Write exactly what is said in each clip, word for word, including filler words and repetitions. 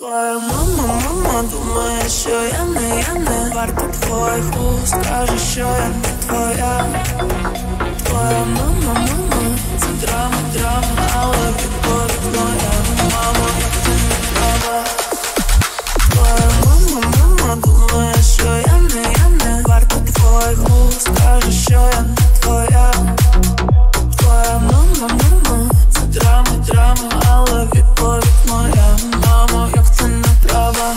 Твоя мама, мама думає, що я не, я не варта твоїх уст, каже, що я не твоя. Твоя мама, мама, це драма, драма, але відповідь моя. Мамо, як ти не права. Твоя мама, мама думає, що я не, я не варта твоїх уст, каже, що я не твоя. Твоя мама, мама, це драма, драма, але відповідь моя. Мамо, як ти не права.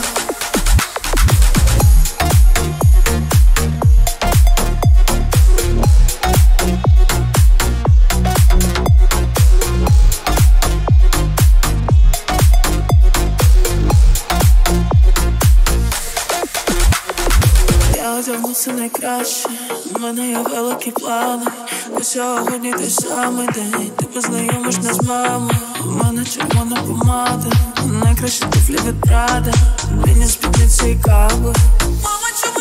Я одягнуся найкраще, у мене є великі плани. Бо сьогодні той самий день, ти познайомиш нас з мамою. У мене червона помада, найкращі туфлі від Прада, вільні спідниці і кави. Мама, чому